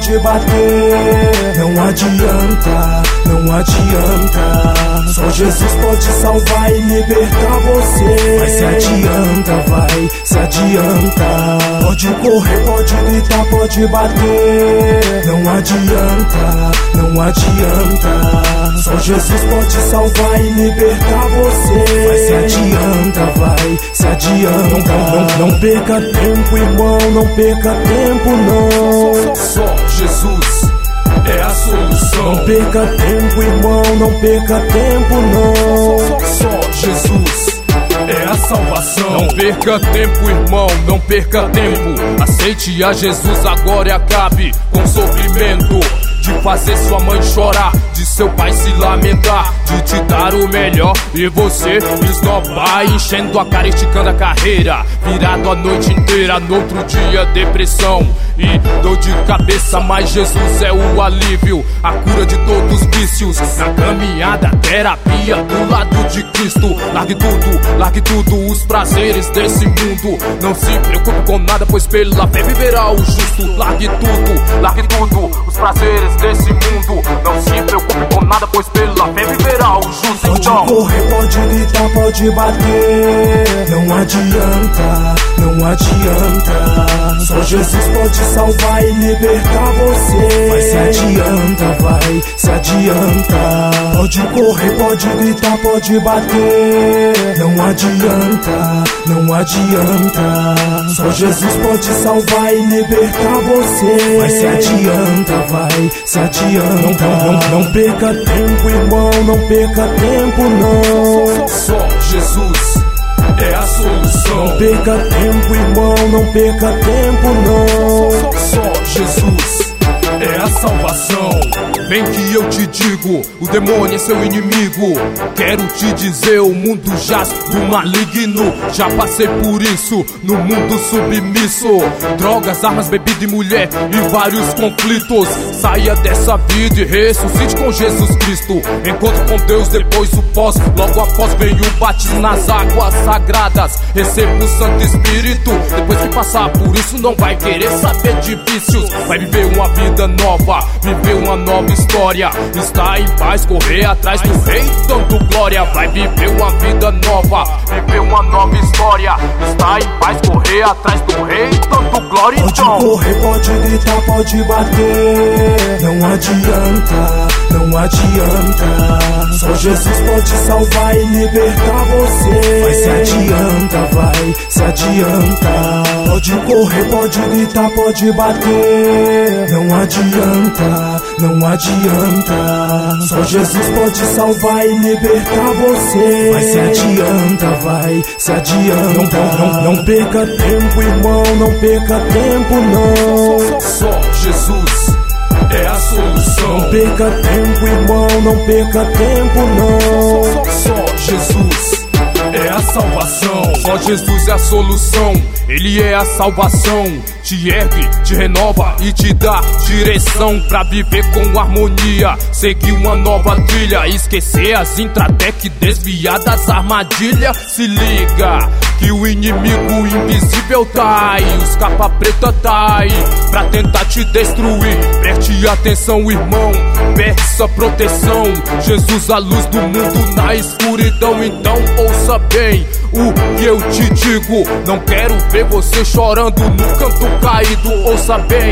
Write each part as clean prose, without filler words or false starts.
pode bater. Não adianta, não adianta. Só Jesus pode salvar e libertar você. Mas se adianta, vai, se adianta. Pode correr, pode gritar, pode bater. Não adianta, não adianta. Só Jesus pode salvar e libertar você. Mas se adianta, vai, se adianta. Não perca tempo, irmão, não perca tempo, não. Só Jesus é a solução. Não perca tempo, irmão, não perca tempo, não. Só Jesus é a salvação. Não perca tempo, irmão, não perca tempo. Aceite a Jesus agora e acabe com o sofrimento de fazer sua mãe chorar, de seu pai se lamentar, de te dar o melhor e você esnobar, enchendo a cara, esticando a carreira, virado a noite inteira, no outro dia depressão e dor de cabeça. Mas Jesus é o alívio, a cura de todos os vícios. Na caminhada, terapia do lado de Cristo. Largue tudo, os prazeres desse mundo. Não se preocupe com nada, pois pela fé viverá o justo. Largue tudo, os prazeres desse mundo. Não se preocupe com nada, pois pela fé viverá o justo. Pode correr, pode gritar, pode bater. Não adianta, não adianta. Só Jesus pode salvar e libertar você. Mas se adianta, vai, se adianta. Pode correr, pode gritar, pode bater. Não adianta, não adianta. Só Jesus pode salvar e libertar você. Mas se adianta, vai, se adianta. Não perca tempo, irmão, não perca tempo, não. Só Jesus é a solução. Não perca tempo, irmão, não perca tempo, não. Só Jesus é a salvação. Vem que eu te digo, o demônio é seu inimigo. Quero te dizer, o mundo jaz do maligno. Já passei por isso, no mundo submisso. Drogas, armas, bebida e mulher e vários conflitos. Saia dessa vida e ressuscite com Jesus Cristo. Encontro com Deus, depois o pós. Logo após vem o batismo nas águas sagradas. Receba o Santo Espírito. Depois que passar por isso não vai querer saber de vícios. Vai viver uma vida nova, viver uma nova história. Está em paz, correr atrás do rei dando glória. Vai viver uma vida nova, viver uma nova história. Está em paz, correr atrás do rei dando glória. Pode correr, pode gritar, pode bater. Não adianta, não adianta. Só Jesus pode salvar e libertar você. Mas se adianta, vai, se adianta. Pode correr, pode gritar, pode bater. Não adianta, não adianta. Só Jesus pode salvar e libertar você. Mas se adianta, vai, se adianta. Não perca tempo, irmão, não perca tempo, não. Só Jesus é a solução. Não perca tempo, irmão, não perca tempo, não. Só Jesus é a salvação. Só Jesus é a solução, Ele é a salvação. Te ergue, te renova e te dá direção pra viver com harmonia, seguir uma nova trilha, esquecer as intratec, desviar das armadilhas. Se liga que o inimigo invisível tá aí, os capa preta tá aí pra tentar te destruir. Preste atenção, irmão, peça proteção. Jesus, a luz do mundo na escuridão. Então ouça bem o que eu te digo. Não quero ver você chorando no canto caído. Ouça bem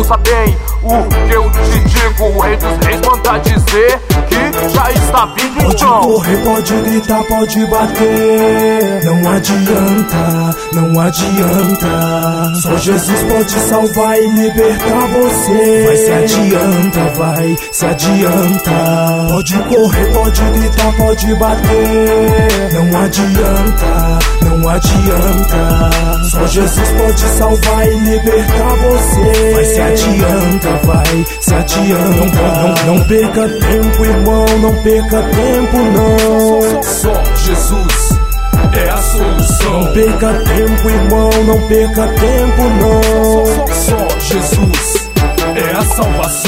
o que eu te digo. O Rei dos Reis manda dizer que já está vindo. Então pode correr, pode gritar, pode bater. Não adianta, não adianta. Só Jesus pode salvar e libertar você. Mas se adianta, vai, se adianta. Pode correr, pode gritar, pode bater. Não adianta, não adianta. Só Jesus pode salvar e libertar você. Mas se adianta, vai, se adianta. Não perca tempo, irmão, não perca tempo, não. Só Jesus é a solução. Não perca tempo, irmão, não perca tempo, não. Só Jesus é a salvação.